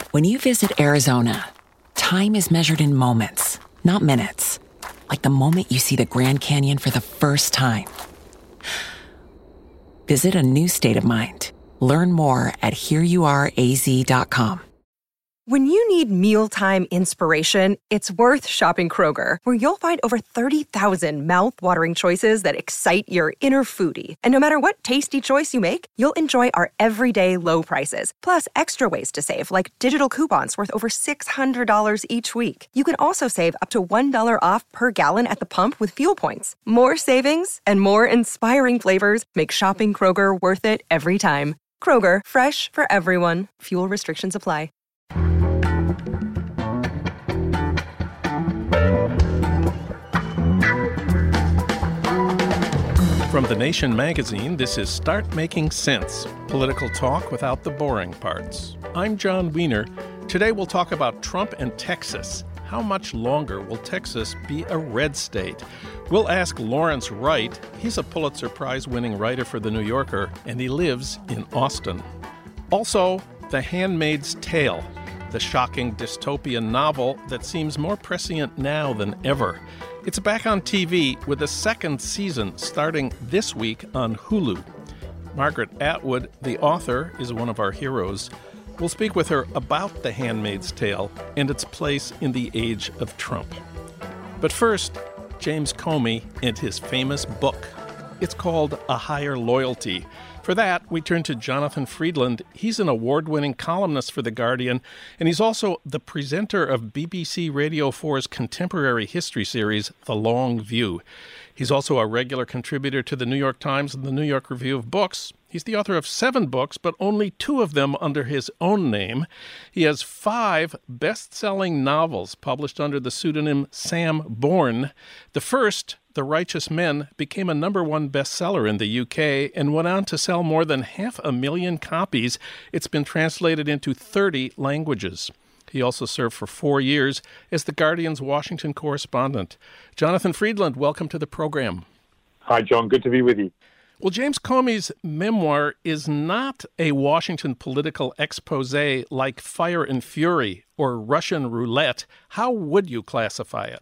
When you visit Arizona, time is measured in moments, not minutes. Like the moment you see the Grand Canyon for the first time. Visit a new state of mind. Learn more at hereyouareaz.com. When you need mealtime inspiration, it's worth shopping Kroger, where you'll find over 30,000 mouth-watering choices that excite your inner foodie. And no matter what tasty choice you make, you'll enjoy our everyday low prices, plus extra ways to save, like digital coupons worth over $600 each week. You can also save up to $1 off per gallon at the pump with fuel points. More savings and more inspiring flavors make shopping Kroger worth it every time. Kroger, fresh for everyone. Fuel restrictions apply. From The Nation magazine, this is Start Making Sense, political talk without the boring parts. I'm John Wiener. Today we'll talk about Trump and Texas. How much longer will Texas be a red state? We'll ask Lawrence Wright. He's a Pulitzer Prize-winning writer for The New Yorker, and he lives in Austin. Also, The Handmaid's Tale, the shocking dystopian novel that seems more prescient now than ever. It's back on TV with a second season starting this week on Hulu. Margaret Atwood, the author, is one of our heroes. We'll speak with her about The Handmaid's Tale and its place in the age of Trump. But first, James Comey and his famous book. It's called A Higher Loyalty. For that, we turn to Jonathan Freedland. He's an award-winning columnist for The Guardian, and he's also the presenter of BBC Radio 4's contemporary history series, The Long View. He's also a regular contributor to The New York Times and The New York Review of Books. He's the author of 7 books, but only 2 of them under his own name. He has 5 best-selling novels published under the pseudonym Sam Bourne. The first, The Righteous Men, became a #1 bestseller in the UK and went on to sell more than 500,000 copies. It's been translated into 30 languages. He also served for 4 years as The Guardian's Washington correspondent. Jonathan Freedland, welcome to the program. Hi, John. Good to be with you. Well, James Comey's memoir is not a Washington political expose like Fire and Fury or Russian Roulette. How would you classify it?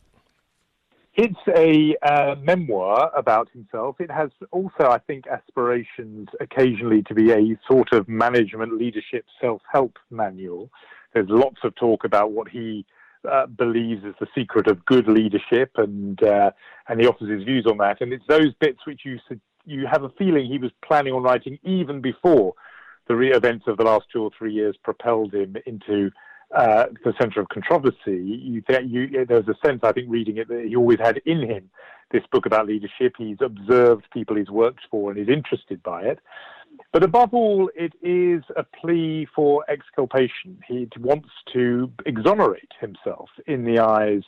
It's a memoir about himself. It has also, I think, aspirations occasionally to be a sort of management, leadership, self-help manual. There's lots of talk about what he believes is the secret of good leadership, and he offers his views on that. And it's those bits which you have a feeling he was planning on writing even before the events of the last 2 or 3 years propelled him into the center of controversy. There's a sense, I think, reading it, that he always had in him this book about leadership. He's observed people he's worked for and is interested by it. But above all, it is a plea for exculpation. He wants to exonerate himself in the eyes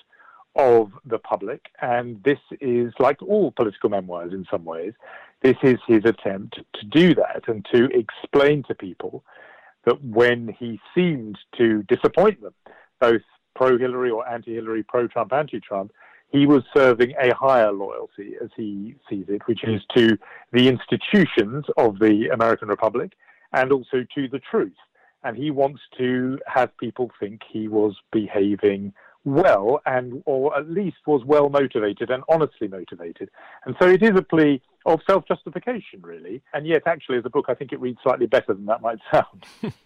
of the public, and this is, like all political memoirs in some ways, this is his attempt to do that and to explain to people that when he seemed to disappoint them, both pro-Hillary or anti-Hillary, pro-Trump, anti-Trump, he was serving a higher loyalty, as he sees it, which is to the institutions of the American Republic and also to the truth. And he wants to have people think he was behaving well, or at least was well motivated and honestly motivated. And so it is a plea of self-justification, really. And yet, actually, as a book, I think it reads slightly better than that might sound.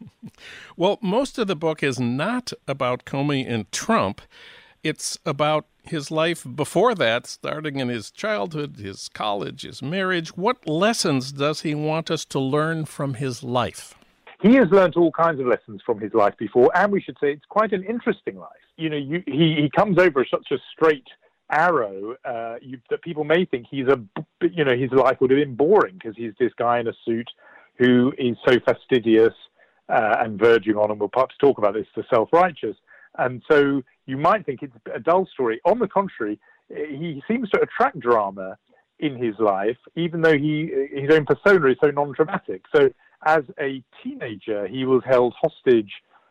Well, most of the book is not about Comey and Trump. It's about his life before that, starting in his childhood, his college, his marriage. What lessons does he want us to learn from his life? He has learned all kinds of lessons from his life before, and we should say it's quite an interesting life. You know, he comes over as such a straight arrow that people may think his life would have been boring because he's this guy in a suit who is so fastidious and verging on, and we'll perhaps talk about this, the self-righteous. And so you might think it's a dull story. On the contrary, he seems to attract drama in his life, even though his own persona is so non-dramatic. So as a teenager, he was held hostage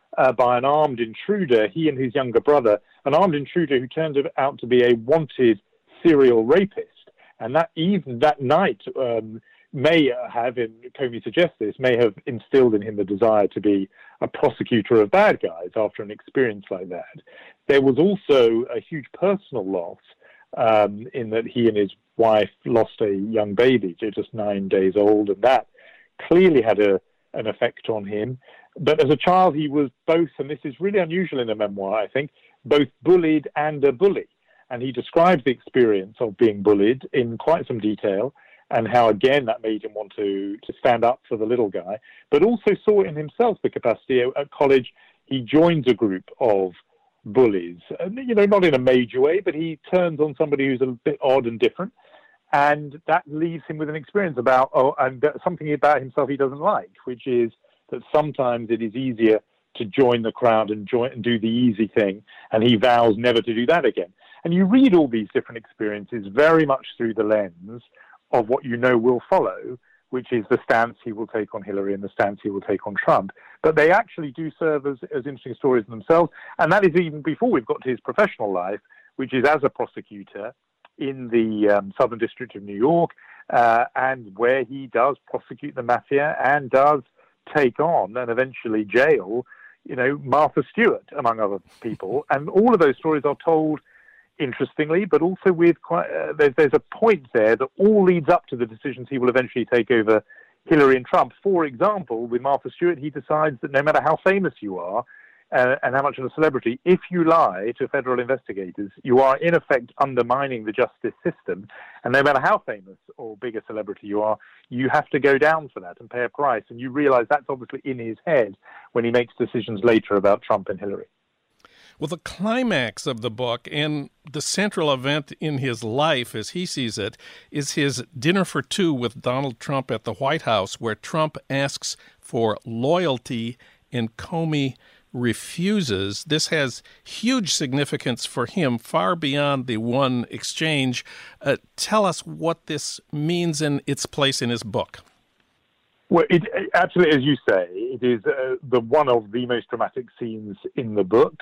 by an armed intruder, he and his younger brother, an armed intruder who turned out to be a wanted serial rapist. And that night, may have, and Comey suggests this, may have instilled in him the desire to be a prosecutor of bad guys after an experience like that. There was also a huge personal loss in that he and his wife lost a young baby, just 9 days old, and that clearly had an effect on him. But as a child, he was both, and this is really unusual in a memoir, I think, both bullied and a bully. And he describes the experience of being bullied in quite some detail, and how, again, that made him want to stand up for the little guy, but also saw in himself the capacity. At college, he joins a group of bullies, not in a major way, but he turns on somebody who's a bit odd and different, and that leaves him with an experience and something about himself he doesn't like, which is that sometimes it is easier to join the crowd and do the easy thing, and he vows never to do that again. And you read all these different experiences very much through the lens of what you know will follow, which is the stance he will take on Hillary and the stance he will take on Trump. But they actually do serve as interesting stories themselves, and that is even before we've got to his professional life, which is as a prosecutor in the Southern District of New York, and where he does prosecute the mafia and does take on and eventually jail, Martha Stewart, among other people. And all of those stories are told interestingly, but also with quite there's a point there that all leads up to the decisions he will eventually take over Hillary and Trump. For example, with Martha Stewart, he decides that no matter how famous you are and how much of a celebrity, if you lie to federal investigators, you are in effect undermining the justice system. And no matter how famous or big a celebrity you are, you have to go down for that and pay a price. And you realize that's obviously in his head when he makes decisions later about Trump and Hillary. Well, the climax of the book and the central event in his life, as he sees it, is his dinner for two with Donald Trump at the White House, where Trump asks for loyalty and Comey refuses. This has huge significance for him, far beyond the one exchange. Tell us what this means and its place in his book. Well, absolutely, as you say, it is one of the most dramatic scenes in the book.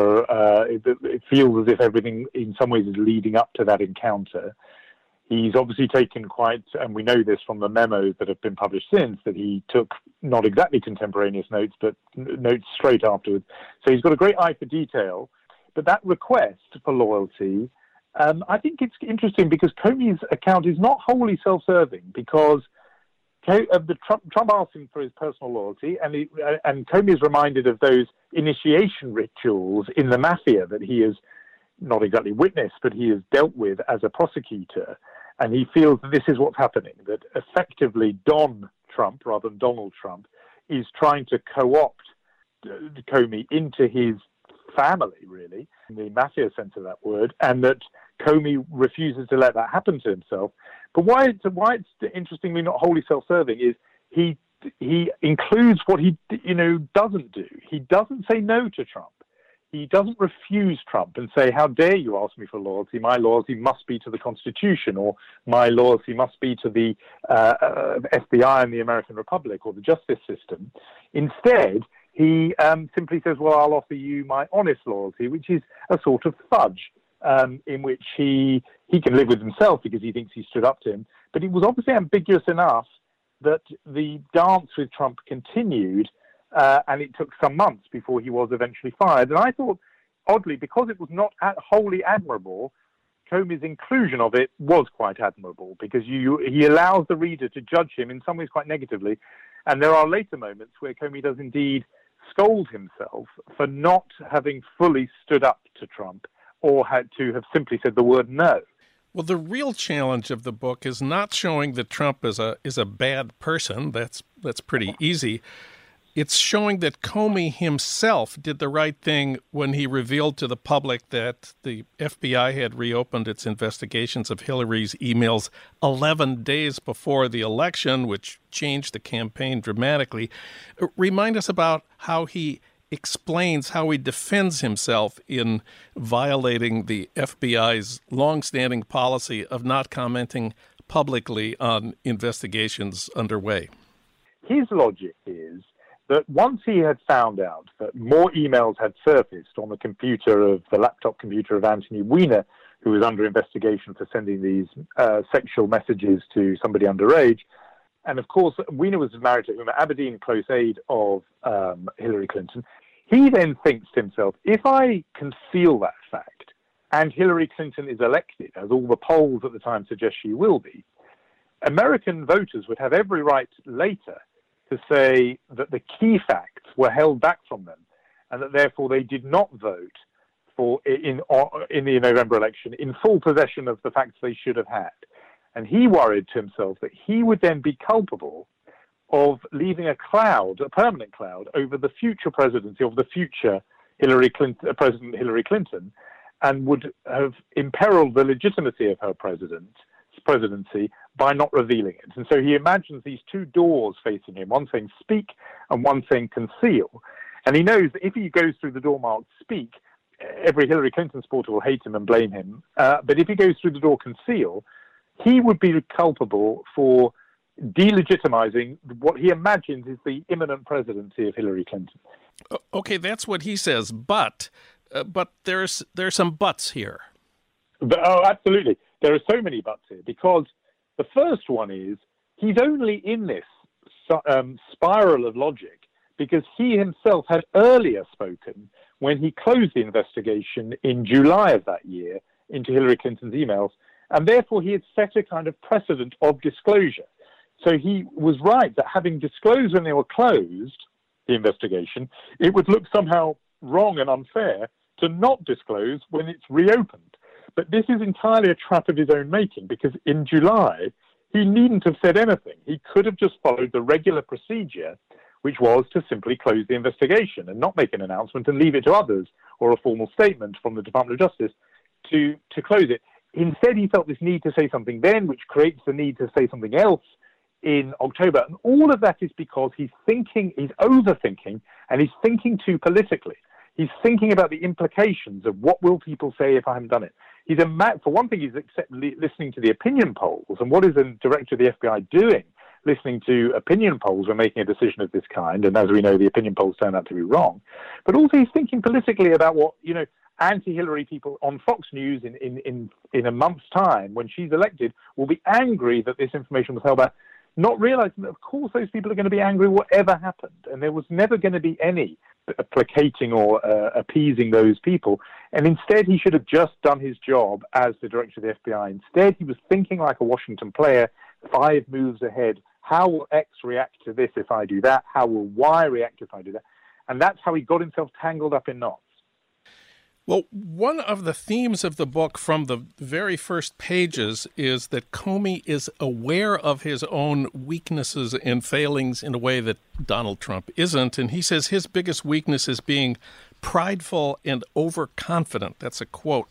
It feels as if everything, in some ways, is leading up to that encounter. He's obviously taken and we know this from the memos that have been published since, that he took not exactly contemporaneous notes, but notes straight afterwards. So he's got a great eye for detail. But that request for loyalty, I think it's interesting because Comey's account is not wholly self-serving, because Trump asked him for his personal loyalty, and Comey is reminded of those initiation rituals in the mafia that he has not exactly witnessed, but he has dealt with as a prosecutor. And he feels that this is what's happening, that effectively Don Trump, rather than Donald Trump, is trying to co-opt Comey into his family, really, in the mafia sense of that word, and that Comey refuses to let that happen to himself. But why it's interestingly not wholly self-serving is he includes what he doesn't do. He doesn't say no to Trump. He doesn't refuse Trump and say, how dare you ask me for loyalty? My loyalty must be to the Constitution, or my loyalty must be to the FBI and the American Republic or the justice system. Instead, he simply says, well, I'll offer you my honest loyalty, which is a sort of fudge. In which he can live with himself because he thinks he stood up to him. But it was obviously ambiguous enough that the dance with Trump continued, and it took some months before he was eventually fired. And I thought, oddly, because it was not wholly admirable, Comey's inclusion of it was quite admirable, because he allows the reader to judge him in some ways quite negatively. And there are later moments where Comey does indeed scold himself for not having fully stood up to Trump, or had to have simply said the word no. Well, the real challenge of the book is not showing that Trump is a bad person. That's pretty easy. It's showing that Comey himself did the right thing when he revealed to the public that the FBI had reopened its investigations of Hillary's emails 11 days before the election, which changed the campaign dramatically. Remind us about how he explains how he defends himself in violating the FBI's longstanding policy of not commenting publicly on investigations underway. His logic is that once he had found out that more emails had surfaced on the laptop computer of Anthony Weiner, who was under investigation for sending these sexual messages to somebody underage, And of course, Weiner was married to Huma Abedin, close aide of Hillary Clinton. He then thinks to himself, if I conceal that fact and Hillary Clinton is elected, as all the polls at the time suggest she will be, American voters would have every right later to say that the key facts were held back from them and that therefore they did not vote in the November election in full possession of the facts they should have had. And he worried to himself that he would then be culpable of leaving a permanent cloud over the future presidency of the future President Hillary Clinton, and would have imperiled the legitimacy of her presidency by not revealing it. And so he imagines these two doors facing him, one saying speak and one saying conceal. And he knows that if he goes through the door marked speak, every Hillary Clinton supporter will hate him and blame him. But if he goes through the door conceal, he would be culpable for delegitimizing what he imagines is the imminent presidency of Hillary Clinton. Okay, that's what he says, but there's some buts here. Absolutely. There are so many buts here, because the first one is he's only in this spiral of logic because he himself had earlier spoken when he closed the investigation in July of that year into Hillary Clinton's emails, and therefore he had set a kind of precedent of disclosure. So he was right that having disclosed when they were closed, the investigation, it would look somehow wrong and unfair to not disclose when it's reopened. But this is entirely a trap of his own making, because in July, he needn't have said anything. He could have just followed the regular procedure, which was to simply close the investigation and not make an announcement and leave it to others, or a formal statement from the Department of Justice to close it. Instead, he felt this need to say something then, which creates the need to say something else in October. And all of that is because he's overthinking, and he's thinking too politically. He's thinking about the implications of what will people say if I haven't done it. For one thing, he's listening to the opinion polls. And what is the director of the FBI doing, listening to opinion polls when making a decision of this kind? And as we know, the opinion polls turn out to be wrong. But also he's thinking politically about what, anti-Hillary people on Fox News in a month's time, when she's elected, will be angry that this information was held back, not realizing that, of course, those people are going to be angry whatever happened. And there was never going to be any placating or appeasing those people. And instead, he should have just done his job as the director of the FBI. Instead, he was thinking like a Washington player, 5 moves ahead. How will X react to this if I do that? How will Y react if I do that? And that's how he got himself tangled up in knots. Well, one of the themes of the book from the very first pages is that Comey is aware of his own weaknesses and failings in a way that Donald Trump isn't. And he says his biggest weakness is being prideful and overconfident. That's a quote.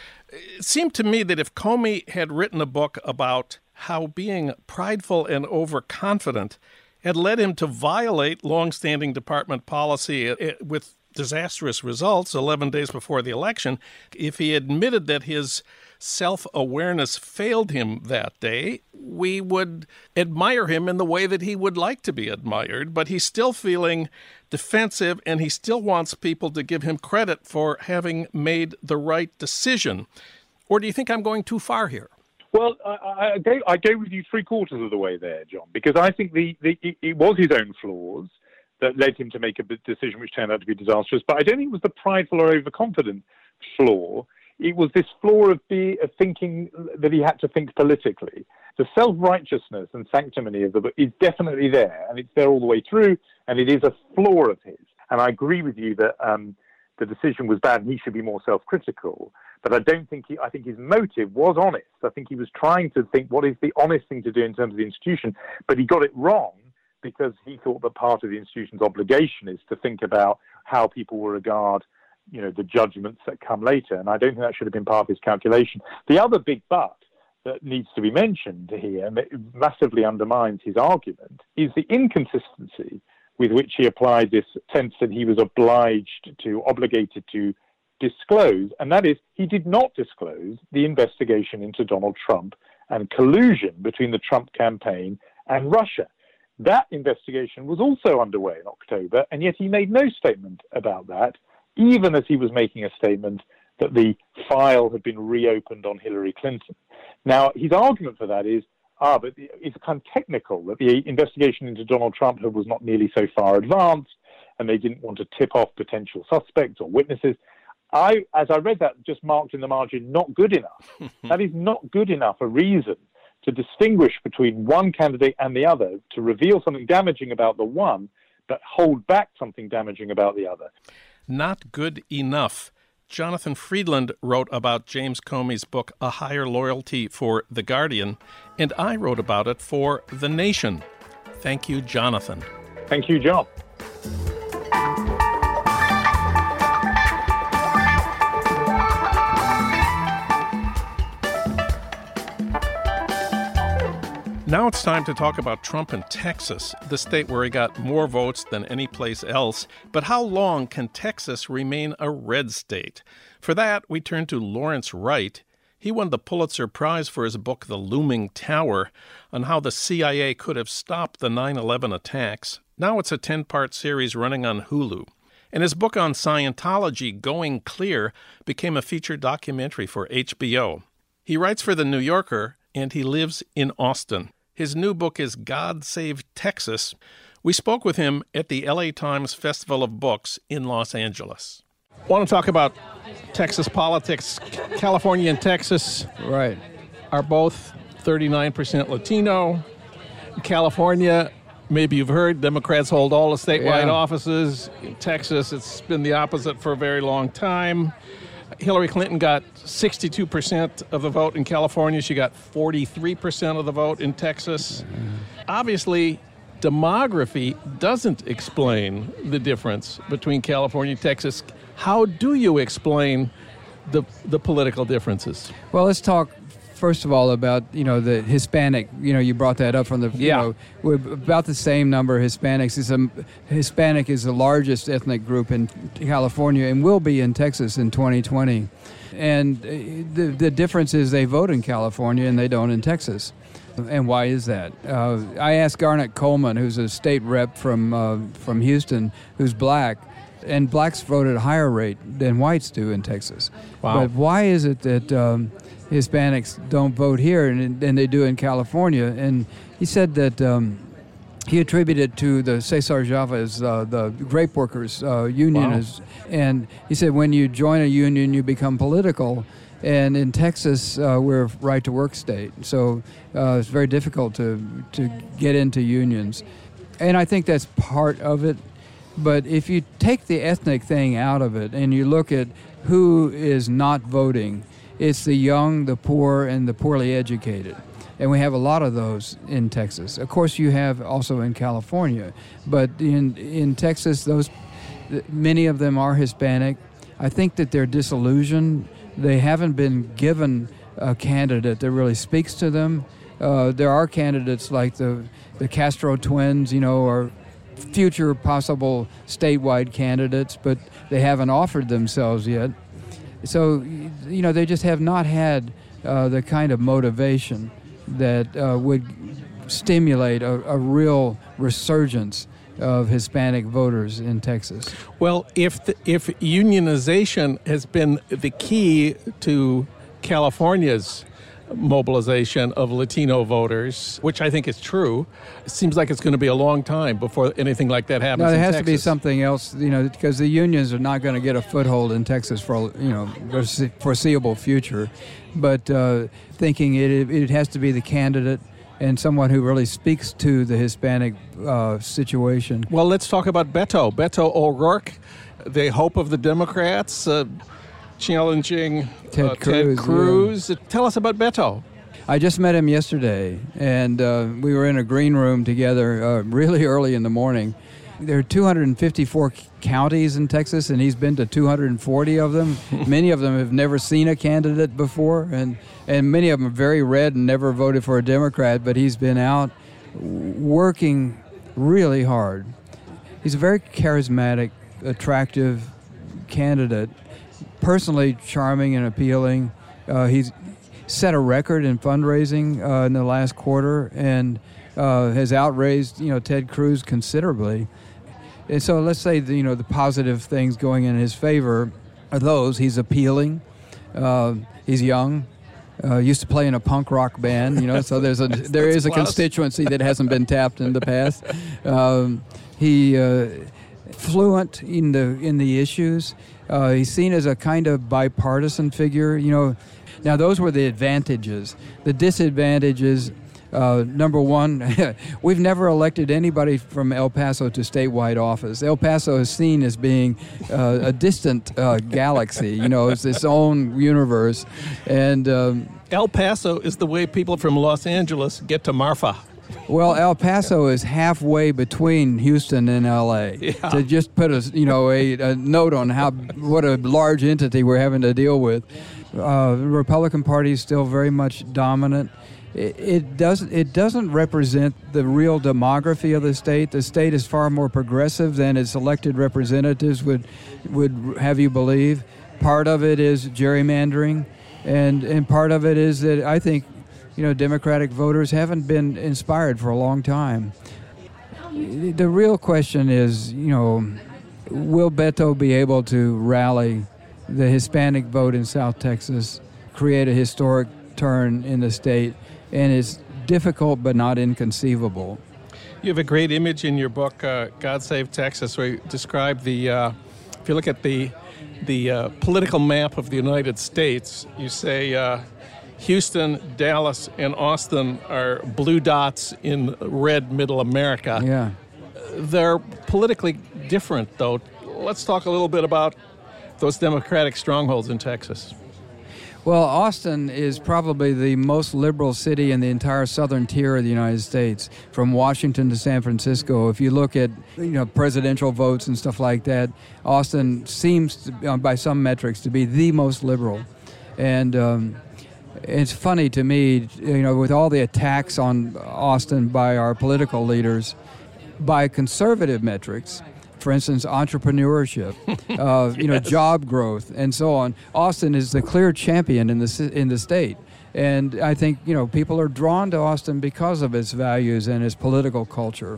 It seemed to me that if Comey had written a book about how being prideful and overconfident had led him to violate longstanding department policy with disastrous results 11 days before the election, if he admitted that his self-awareness failed him that day, we would admire him in the way that he would like to be admired, but he's still feeling defensive and he still wants people to give him credit for having made the right decision. Or do you think I'm going too far here? Well, I go with you 3/4 of the way there, John, because I think it was his own flaws that led him to make a decision which turned out to be disastrous. But I don't think it was the prideful or overconfident flaw. It was this flaw of thinking that he had to think politically. The self-righteousness and sanctimony of the book is definitely there, and it's there all the way through, and it is a flaw of his. And I agree with you that the decision was bad and he should be more self-critical. But I think his motive was honest. I think he was trying to think what is the honest thing to do in terms of the institution, but he got it wrong, because he thought that part of the institution's obligation is to think about how people will regard, the judgments that come later. And I don't think that should have been part of his calculation. The other big but that needs to be mentioned here, and it massively undermines his argument, is the inconsistency with which he applied this sense that he was obligated to disclose. And that is, he did not disclose the investigation into Donald Trump and collusion between the Trump campaign and Russia. That investigation was also underway in October, and yet he made no statement about that, even as he was making a statement that the file had been reopened on Hillary Clinton. Now, his argument for that is, but it's kind of technical, that the investigation into Donald Trump was not nearly so far advanced, and they didn't want to tip off potential suspects or witnesses. As I read that, just marked in the margin, not good enough. That is not good enough a reason to distinguish between one candidate and the other, to reveal something damaging about the one, but hold back something damaging about the other. Not good enough. Jonathan Freedland wrote about James Comey's book, A Higher Loyalty, for The Guardian, and I wrote about it for The Nation. Thank you, Jonathan. Thank you, John. Now it's time to talk about Trump in Texas, the state where he got more votes than any place else. But how long can Texas remain a red state? For that, we turn to Lawrence Wright. He won the Pulitzer Prize for his book, The Looming Tower, on how the CIA could have stopped the 9/11 attacks. Now it's a 10-part series running on Hulu. And his book on Scientology, Going Clear, became a feature documentary for HBO. He writes for The New Yorker, and he lives in Austin. His new book is God Save Texas. We spoke with him at the LA Times Festival of Books in Los Angeles. I want to talk about Texas politics. California and Texas are both 39% Latino. California, maybe you've heard, Democrats hold all the statewide offices. In Texas, it's been the opposite for a very long time. Hillary Clinton got 62% of the vote in California. She got 43% of the vote in Texas. Obviously, demography doesn't explain the difference between California and Texas. How do you explain the political differences? Well, let's talk first of all about, the Hispanic. You brought that up from the, we're about the same number of Hispanics. Hispanic is the largest ethnic group in California and will be in Texas in 2020. And the difference is they vote in California and they don't in Texas. And why is that? I asked Garnet Coleman, who's a state rep from Houston, who's black, and blacks vote at a higher rate than whites do in Texas. Wow. But why is it that Hispanics don't vote here and they do in California? And he said that he attributed to the Cesar Chavez, the grape workers union. Wow. And he said when you join a union, you become political. And in Texas, we're a right-to-work state. So it's very difficult to get into unions. And I think that's part of it. But if you take the ethnic thing out of it and you look at who is not voting, it's the young, the poor, and the poorly educated. And we have a lot of those in Texas. Of course, you have also in California. But in Texas, many of them are Hispanic. I think that they're disillusioned. They haven't been given a candidate that really speaks to them. There are candidates like the Castro twins, or future possible statewide candidates, but they haven't offered themselves yet. So, they just have not had the kind of motivation that would stimulate a real resurgence of Hispanic voters in Texas. Well, if unionization has been the key to California's mobilization of Latino voters, which I think is true, it seems like it's going to be a long time before anything like that happens. No, there has Texas. to be something else, because the unions are not going to get a foothold in Texas for the foreseeable future. But thinking it has to be the candidate and someone who really speaks to the Hispanic situation. Well, let's talk about Beto O'Rourke, the hope of the Democrats, challenging Ted Cruz. Yeah. Tell us about Beto. I just met him yesterday, and we were in a green room together really early in the morning. There are 254 counties in Texas, and he's been to 240 of them. Many of them have never seen a candidate before, and many of them are very red and never voted for a Democrat, but he's been out working really hard. He's a very charismatic, attractive candidate, personally charming and appealing. He's set a record in fundraising in the last quarter and has outraised, Ted Cruz considerably. And so let's say the positive things going in his favor are those: he's appealing, he's young, Used to play in a punk rock band, so there is a constituency that hasn't been tapped in the past. He fluent in the issues. He's seen as a kind of bipartisan figure. Now those were the advantages. The disadvantages. Number one, we've never elected anybody from El Paso to statewide office. El Paso is seen as being a distant galaxy. It's its own universe. And El Paso is the way people from Los Angeles get to Marfa. Well, El Paso is halfway between Houston and L.A. Yeah. To just put a note on what a large entity we're having to deal with. The Republican Party is still very much dominant. It doesn't represent the real demography of the state. The state is far more progressive than its elected representatives would have you believe. Part of it is gerrymandering, and part of it is that I think Democratic voters haven't been inspired for a long time. The real question is, will Beto be able to rally the Hispanic vote in South Texas, create a historic turn in the state? And it's difficult but not inconceivable. You have a great image in your book, God Save Texas, where you describe if you look at the political map of the United States, you say Houston, Dallas, and Austin are blue dots in red middle America. Yeah. They're politically different, though. Let's talk a little bit about those Democratic strongholds in Texas. Well, Austin is probably the most liberal city in the entire southern tier of the United States, from Washington to San Francisco. If you look at presidential votes and stuff like that, Austin seems, by some metrics, to be the most liberal. And it's funny to me, with all the attacks on Austin by our political leaders, by conservative metrics, for instance, entrepreneurship, Yes. Job growth, and so on. Austin is the clear champion in the state, and I think people are drawn to Austin because of its values and its political culture.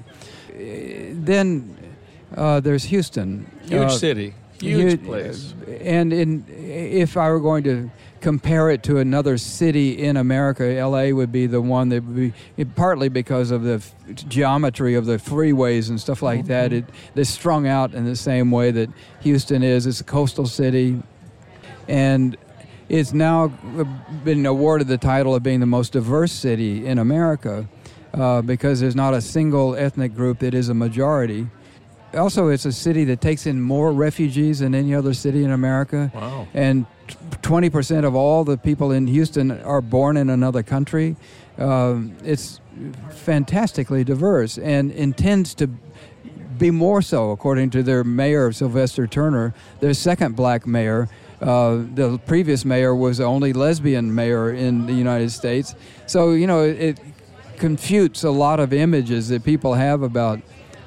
Then there's Houston, Huge city, huge place, and if I were going to compare it to another city in America, L.A. would be the one that would be, partly because of the geometry of the freeways and stuff like that. They're strung out in the same way that Houston is. It's a coastal city, and it's now been awarded the title of being the most diverse city in America because there's not a single ethnic group that is a majority. Also, it's a city that takes in more refugees than any other city in America. Wow. And 20% of all the people in Houston are born in another country. It's fantastically diverse and intends to be more so, according to their mayor, Sylvester Turner, their second black mayor. The previous mayor was the only lesbian mayor in the United States. So, it confutes a lot of images that people have about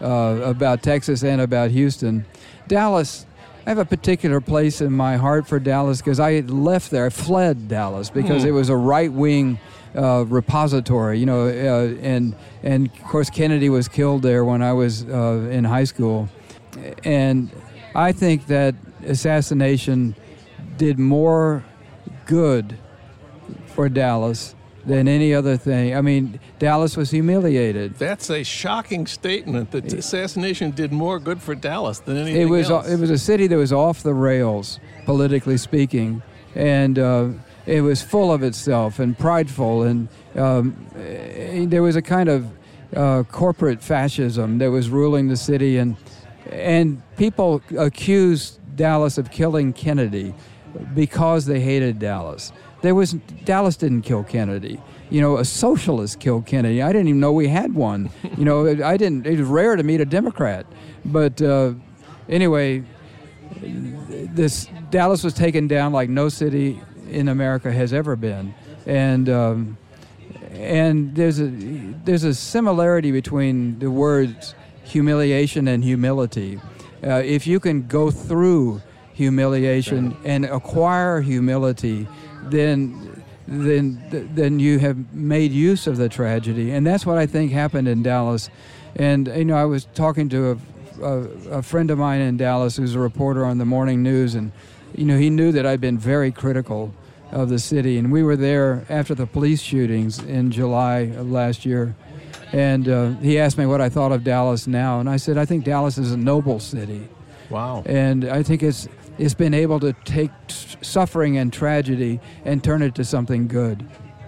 Texas and about Houston. Dallas, I have a particular place in my heart for Dallas because I left there. I fled Dallas because it was a right-wing repository, and of course Kennedy was killed there when I was in high school. And I think that assassination did more good for Dallas than any other thing. I mean, Dallas was humiliated. That's a shocking statement. The assassination did more good for Dallas than anything else. It was a city that was off the rails, politically speaking, and it was full of itself and prideful, and there was a kind of corporate fascism that was ruling the city, and people accused Dallas of killing Kennedy because they hated Dallas. Dallas didn't kill Kennedy. A socialist killed Kennedy. I didn't even know we had one. It was rare to meet a Democrat. But anyway, Dallas was taken down like no city in America has ever been. And there's a similarity between the words humiliation and humility. If you can go through humiliation and acquire humility, then you have made use of the tragedy, and that's what I think happened in Dallas. And I was talking to a friend of mine in Dallas who's a reporter on the morning news, and he knew that I'd been very critical of the city. And we were there after the police shootings in July of last year. And he asked me what I thought of Dallas now. And I said, I think Dallas is a noble city. Wow. And I think it's been able to take suffering and tragedy and turn it to something good.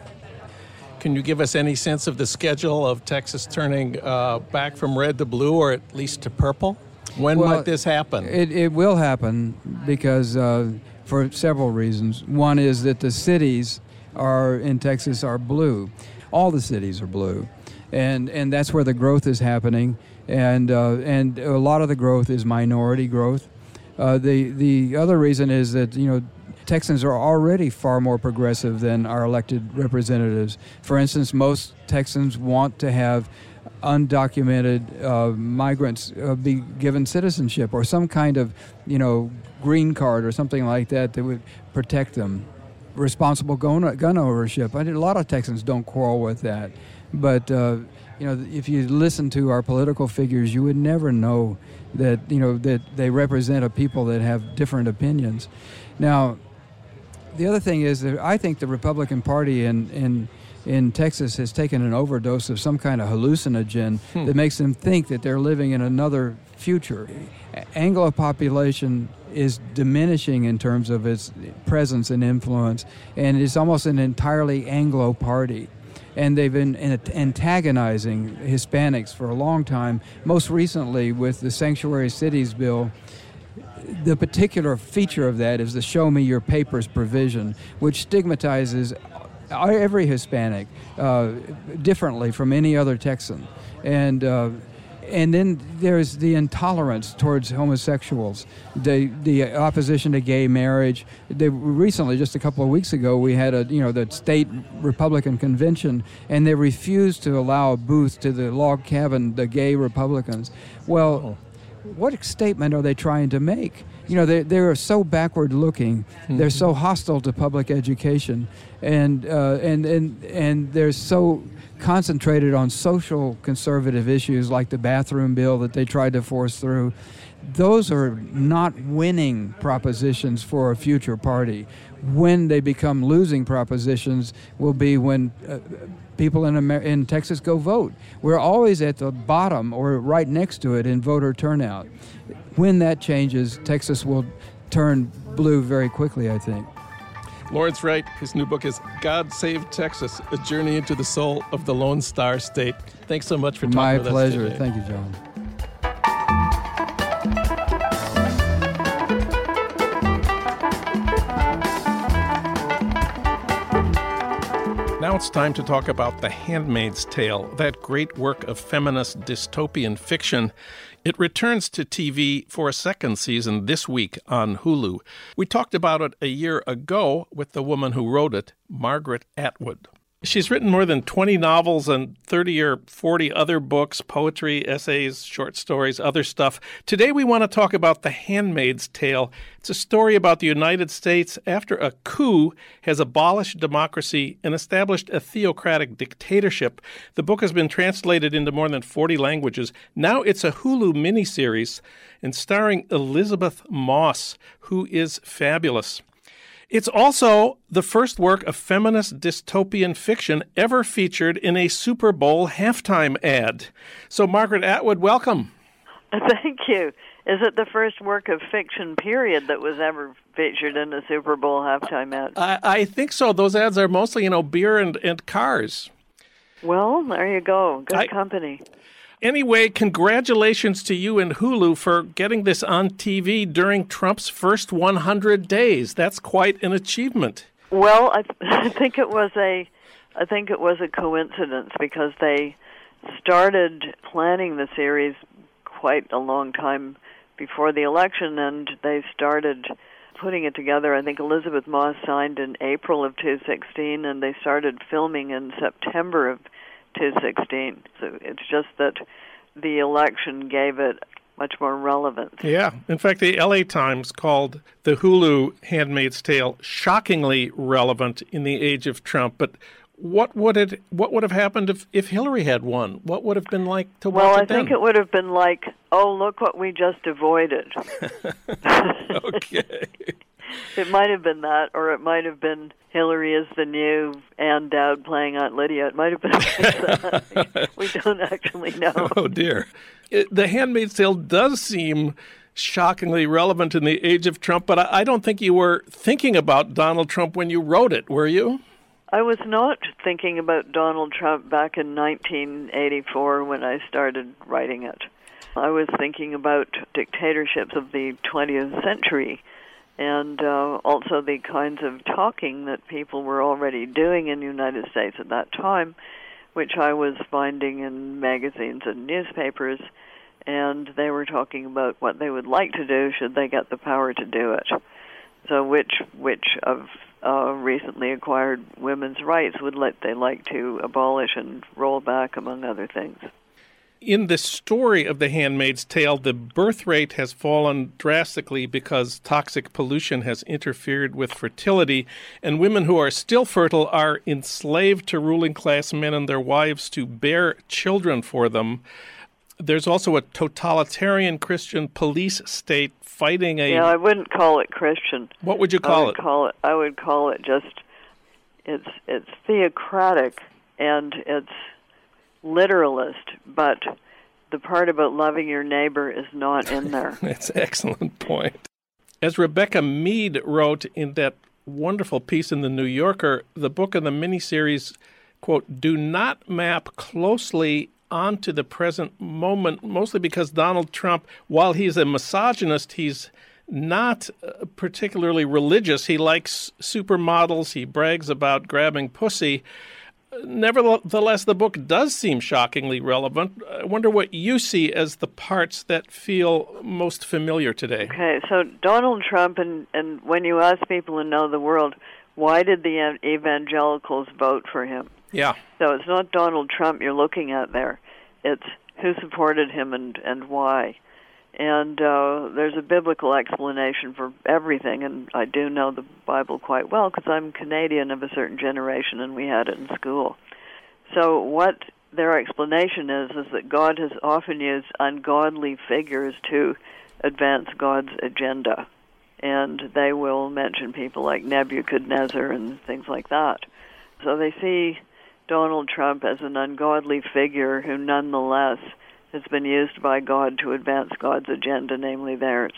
Can you give us any sense of the schedule of Texas turning back from red to blue, or at least to purple? When might this happen? It will happen because for several reasons. One is that the cities in Texas are blue. All the cities are blue. And that's where the growth is happening. And a lot of the growth is minority growth. The other reason is that, Texans are already far more progressive than our elected representatives. For instance, most Texans want to have undocumented migrants be given citizenship or some kind of, green card or something like that would protect them. Responsible gun ownership. A lot of Texans don't quarrel with that. But, if you listen to our political figures, you would never know that, that they represent a people that have different opinions. Now, the other thing is that I think the Republican Party in Texas has taken an overdose of some kind of hallucinogen that makes them think that they're living in another future. Anglo population is diminishing in terms of its presence and influence, and it's almost an entirely Anglo party. And they've been antagonizing Hispanics for a long time, most recently with the Sanctuary Cities bill. The particular feature of that is the Show Me Your Papers provision, which stigmatizes every Hispanic differently from any other Texan. And then there's the intolerance towards homosexuals, the opposition to gay marriage. Recently, just a couple of weeks ago, we had the state Republican convention, and they refused to allow a booth to the log cabin, the gay Republicans. Well, what statement are they trying to make? They're so backward looking. They're so hostile to public education, and they're so concentrated on social conservative issues like the bathroom bill that they tried to force through. Those are not winning propositions for a future party. When they become losing propositions will be when people in Texas go vote. We're always at the bottom or right next to it in voter turnout. When that changes, Texas will turn blue very quickly, I think. Lawrence Wright, his new book is God Save Texas, A Journey into the Soul of the Lone Star State. Thanks so much for talking with us today. My pleasure. Thank you, John. Now it's time to talk about The Handmaid's Tale, that great work of feminist dystopian fiction. It returns to TV for a second season this week on Hulu. We talked about it a year ago with the woman who wrote it, Margaret Atwood. She's written more than 20 novels and 30 or 40 other books, poetry, essays, short stories, other stuff. Today we want to talk about The Handmaid's Tale. It's a story about the United States after a coup has abolished democracy and established a theocratic dictatorship. The book has been translated into more than 40 languages. Now it's a Hulu miniseries and starring Elizabeth Moss, who is fabulous. It's also the first work of feminist dystopian fiction ever featured in a Super Bowl halftime ad. So, Margaret Atwood, welcome. Thank you. Is it the first work of fiction, period, that was ever featured in a Super Bowl halftime ad? I think so. Those ads are mostly, beer and cars. Well, there you go. Good company. Anyway, congratulations to you and Hulu for getting this on TV during Trump's first 100 days. That's quite an achievement. Well, I think it was a coincidence because they started planning the series quite a long time before the election, and they started putting it together. I think Elizabeth Moss signed in April of 2016, and they started filming in September of 2016. So it's just that the election gave it much more relevance. Yeah. In fact, the LA Times called the Hulu Handmaid's Tale shockingly relevant in the age of Trump. But what would have happened if Hillary had won? What would have been like to watch it then? Well, I think it would have been like, oh, look what we just avoided. Okay. It might have been that, or it might have been Hillary is the new Ann Dowd playing Aunt Lydia. It might have been that. We don't actually know. Oh, dear. The Handmaid's Tale does seem shockingly relevant in the age of Trump, but I don't think you were thinking about Donald Trump when you wrote it, were you? I was not thinking about Donald Trump back in 1984 when I started writing it. I was thinking about dictatorships of the 20th century and also the kinds of talking that people were already doing in the United States at that time, which I was finding in magazines and newspapers, and they were talking about what they would like to do should they get the power to do it. So which of recently acquired women's rights would they like to abolish and roll back, among other things. In the story of The Handmaid's Tale, the birth rate has fallen drastically because toxic pollution has interfered with fertility, and women who are still fertile are enslaved to ruling class men and their wives to bear children for them. There's also a totalitarian Christian police state fighting a... Yeah, I wouldn't call it Christian. What would you call it? I would call it just... It's theocratic and it's literalist, but the part about loving your neighbor is not in there. That's an excellent point. As Rebecca Mead wrote in that wonderful piece in The New Yorker, the book and the miniseries, quote, do not map closely onto the present moment, mostly because Donald Trump, while he's a misogynist, he's not particularly religious. He likes supermodels. He brags about grabbing pussy. Nevertheless, the book does seem shockingly relevant. I wonder what you see as the parts that feel most familiar today. Okay, so Donald Trump, and when you ask people who know the world, why did the evangelicals vote for him? Yeah. So it's not Donald Trump you're looking at there. It's who supported him and why. And there's a biblical explanation for everything, and I do know the Bible quite well because I'm Canadian of a certain generation, and we had it in school. So what their explanation is that God has often used ungodly figures to advance God's agenda. And they will mention people like Nebuchadnezzar and things like that. So they see Donald Trump as an ungodly figure who nonetheless has been used by God to advance God's agenda, namely theirs.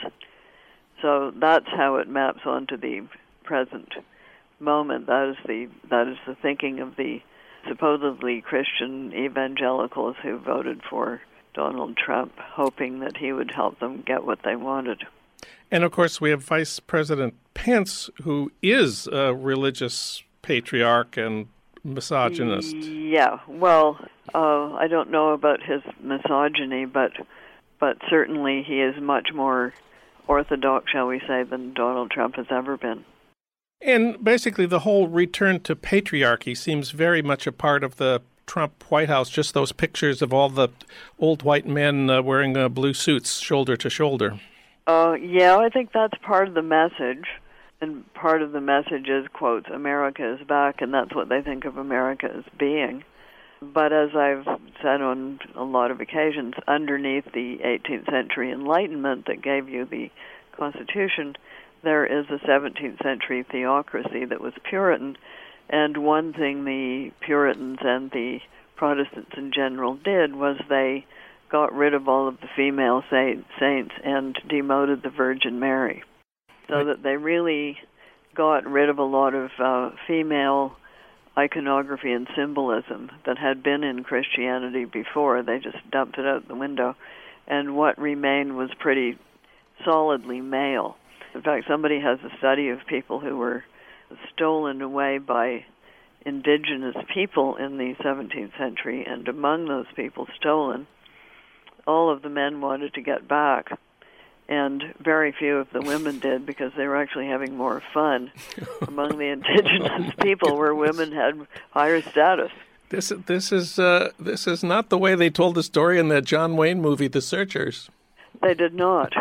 So that's how it maps onto the present moment. That is the thinking of the supposedly Christian evangelicals who voted for Donald Trump, hoping that he would help them get what they wanted. And, of course, we have Vice President Pence, who is a religious patriarch and misogynist. Yeah, well, I don't know about his misogyny, but certainly he is much more orthodox, shall we say, than Donald Trump has ever been. And basically the whole return to patriarchy seems very much a part of the Trump White House, just those pictures of all the old white men wearing blue suits shoulder to shoulder. Yeah, I think that's part of the message. And part of the message is, quotes, America is back, and that's what they think of America as being. But as I've said on a lot of occasions, underneath the 18th century Enlightenment that gave you the Constitution, there is a 17th century theocracy that was Puritan. And one thing the Puritans and the Protestants in general did was they got rid of all of the female saints and demoted the Virgin Mary. So that they really got rid of a lot of female iconography and symbolism that had been in Christianity before. They just dumped it out the window. And what remained was pretty solidly male. In fact, somebody has a study of people who were stolen away by indigenous people in the 17th century, and among those people stolen, all of the men wanted to get back. And very few of the women did because they were actually having more fun among the indigenous people where women had higher status. This is not the way they told the story in that John Wayne movie, The Searchers. They did not.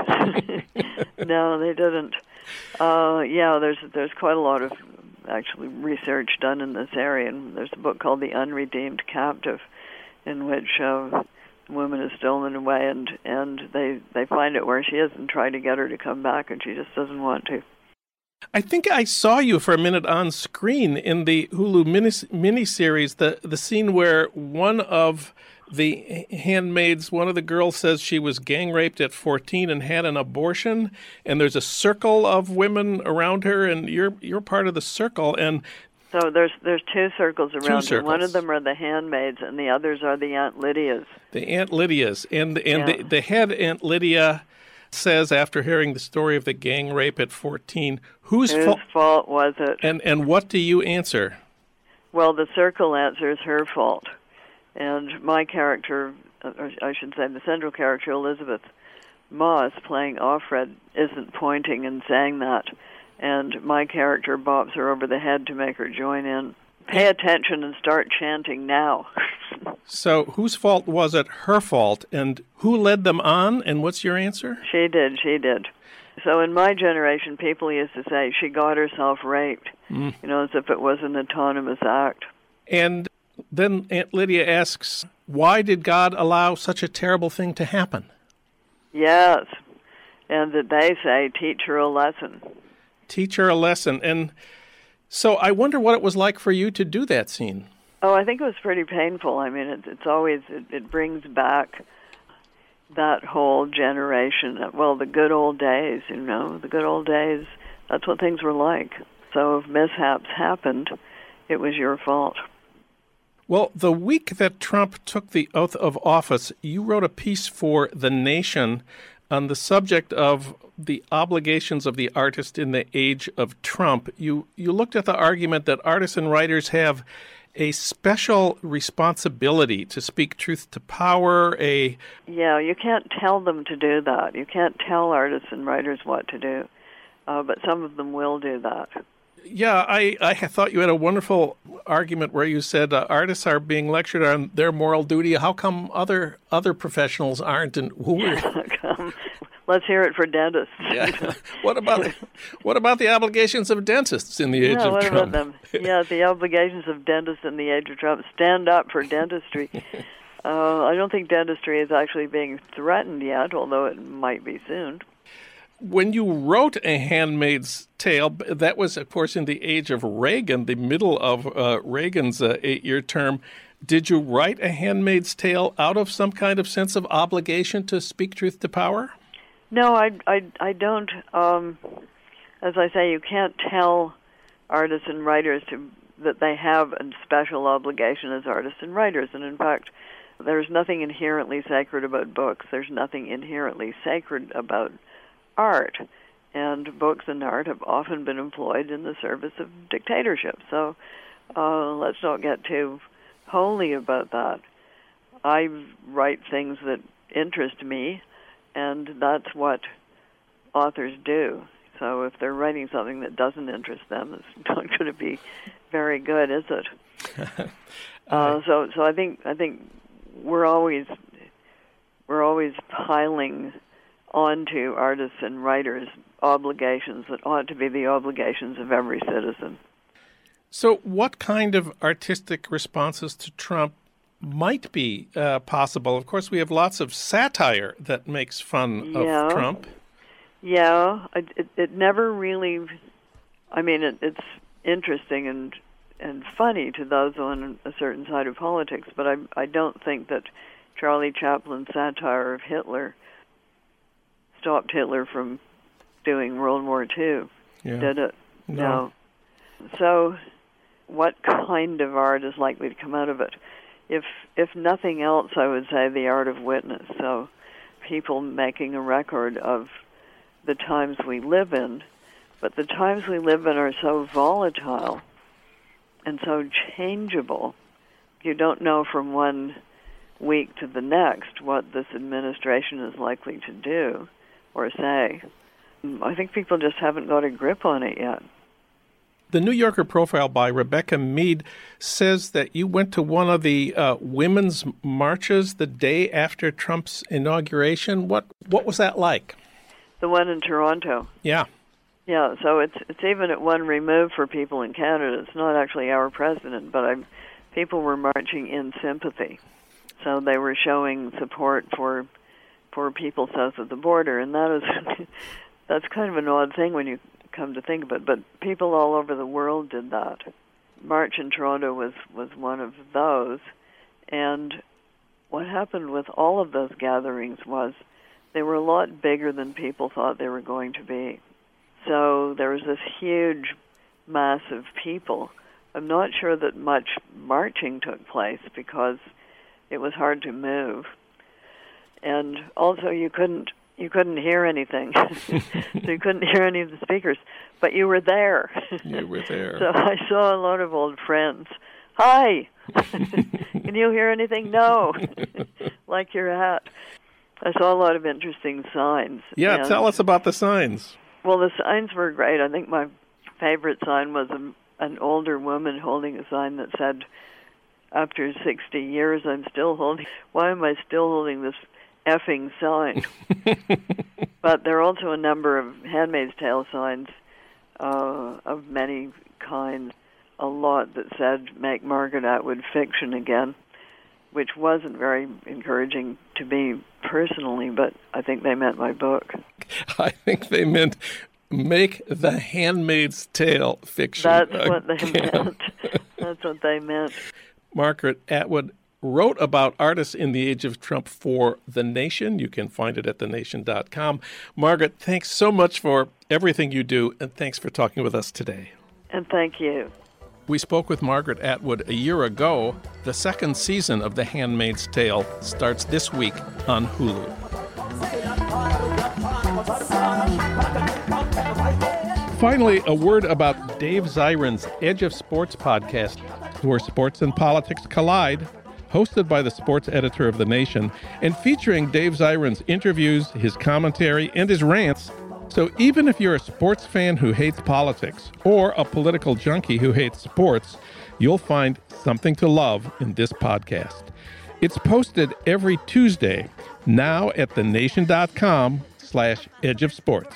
No, they didn't. Yeah, there's quite a lot of actually research done in this area, and there's a book called The Unredeemed Captive, in which woman is stolen away, and they find it where she is and try to get her to come back, and she just doesn't want to. I think I saw you for a minute on screen in the Hulu miniseries, the scene where one of the handmaids, one of the girls says she was gang raped at 14 and had an abortion, and there's a circle of women around her, and you're part of the circle. And so there's two circles around her. One of circles. them are the handmaids, and the others are the Aunt Lydias. The Aunt Lydias. And Yeah. the head Aunt Lydia says, after hearing the story of the gang rape at 14, whose fault was it? And what do you answer? Well, the circle answers her fault. And my character, or I should say the central character, Elizabeth Moss, playing Offred, isn't pointing and saying that. And my character bops her over the head to make her join in. Pay attention and start chanting now. So whose fault was it? Her fault. And who led them on? And what's your answer? She did. So in my generation, people used to say she got herself raped, as if it was an autonomous act. And then Aunt Lydia asks, why did God allow such a terrible thing to happen? Yes. And that they say, teach her a lesson. Teach her a lesson. And so I wonder what it was like for you to do that scene. Oh, I think it was pretty painful. I mean, it's always, it brings back that whole generation. Well, the good old days, the good old days, that's what things were like. So if mishaps happened, it was your fault. Well, the week that Trump took the oath of office, you wrote a piece for The Nation on the subject of the obligations of the artist in the age of Trump. You looked at the argument that artists and writers have a special responsibility to speak truth to power. Yeah, you can't tell them to do that. You can't tell artists and writers what to do, but some of them will do that. Yeah, I thought you had a wonderful argument where you said artists are being lectured on their moral duty. How come other professionals aren't? And Let's hear it for dentists. Yeah. What about the obligations of dentists in the age of what Trump? About them? Yeah, the obligations of dentists in the age of Trump. Stand up for dentistry. I don't think dentistry is actually being threatened yet, although it might be soon. When you wrote A Handmaid's Tale, that was, of course, in the age of Reagan, the middle of Reagan's 8-year term. Did you write A Handmaid's Tale out of some kind of sense of obligation to speak truth to power? No, I don't. As I say, you can't tell artists and writers that they have a special obligation as artists and writers. And in fact, there's nothing inherently sacred about books. There's nothing inherently sacred about art. And books and art have often been employed in the service of dictatorship. So let's not get too holy about that. I write things that interest me, and that's what authors do. So if they're writing something that doesn't interest them, it's not going to be very good, is it? So I think we're always piling onto artists and writers obligations that ought to be the obligations of every citizen. So what kind of artistic responses to Trump might be possible? Of course, we have lots of satire that makes fun of Trump. Yeah, it never really, it's interesting and funny to those on a certain side of politics, but I don't think that Charlie Chaplin's satire of Hitler stopped Hitler from doing World War II, did it? No. So what kind of art is likely to come out of it? If nothing else, I would say the art of witness. So people making a record of the times we live in, but the times we live in are so volatile and so changeable. You don't know from one week to the next what this administration is likely to do or say. I think people just haven't got a grip on it yet. The New Yorker profile by Rebecca Mead says that you went to one of the women's marches the day after Trump's inauguration. What was that like? The one in Toronto. Yeah. Yeah, so it's even at one remove for people in Canada. It's not actually our president, but people were marching in sympathy. So they were showing support for people south of the border, and that's kind of an odd thing when you come to think of it. But people all over the world did that. March in Toronto was one of those. And what happened with all of those gatherings was they were a lot bigger than people thought they were going to be. So there was this huge mass of people. I'm not sure that much marching took place because it was hard to move. And also you couldn't hear anything. So you couldn't hear any of the speakers, but you were there. You were there. So I saw a lot of old friends. Hi. Can you hear anything? No. Like your hat. I saw a lot of interesting signs. Yeah, and, tell us about the signs. Well, the signs were great. I think my favorite sign was an older woman holding a sign that said, after 60 years, I'm still holding, why am I still holding this effing sign? But there are also a number of Handmaid's Tale signs of many kinds. A lot that said, make Margaret Atwood fiction again, which wasn't very encouraging to me personally, but I think they meant my book. I think they meant make The Handmaid's Tale fiction That's what they meant. That's what they meant. Margaret Atwood wrote about artists in the age of Trump for The Nation. You can find it at thenation.com. Margaret, thanks so much for everything you do, and thanks for talking with us today. And thank you. We spoke with Margaret Atwood a year ago. The second season of The Handmaid's Tale starts this week on Hulu. Finally, a word about Dave Zirin's Edge of Sports podcast, where sports and politics collide, hosted by the sports editor of The Nation, and featuring Dave Zirin's interviews, his commentary, and his rants. So even if you're a sports fan who hates politics or a political junkie who hates sports, you'll find something to love in this podcast. It's posted every Tuesday, now at thenation.com/Edge of Sports.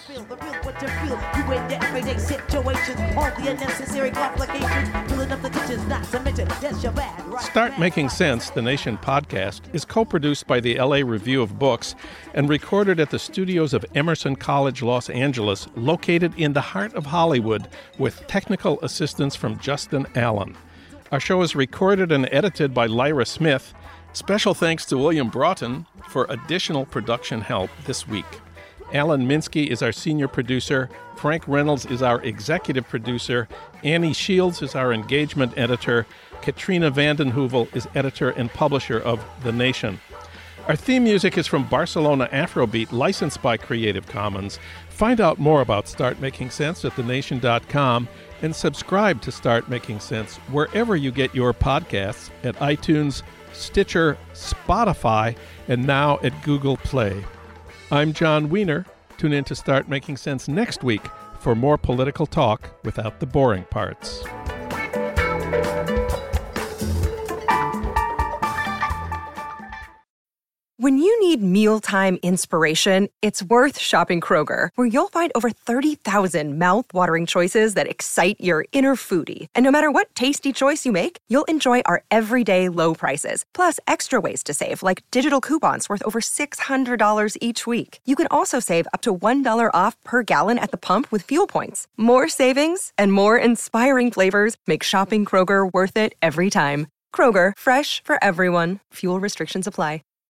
Start Making Sense, the Nation podcast, is co-produced by the LA Review of Books and recorded at the studios of Emerson College, Los Angeles, located in the heart of Hollywood, with technical assistance from Justin Allen. Our show is recorded and edited by Lyra Smith. Special thanks to William Broughton for additional production help this week. Alan Minsky is our senior producer. Frank Reynolds is our executive producer. Annie Shields is our engagement editor. Katrina Vanden Heuvel is editor and publisher of The Nation. Our theme music is from Barcelona Afrobeat, licensed by Creative Commons. Find out more about Start Making Sense at thenation.com and subscribe to Start Making Sense wherever you get your podcasts, at iTunes, Stitcher, Spotify, and now at Google Play. I'm John Wiener. Tune in to Start Making Sense next week for more political talk without the boring parts. When you need mealtime inspiration, it's worth shopping Kroger, where you'll find over 30,000 mouth-watering choices that excite your inner foodie. And no matter what tasty choice you make, you'll enjoy our everyday low prices, plus extra ways to save, like digital coupons worth over $600 each week. You can also save up to $1 off per gallon at the pump with fuel points. More savings and more inspiring flavors make shopping Kroger worth it every time. Kroger, fresh for everyone. Fuel restrictions apply.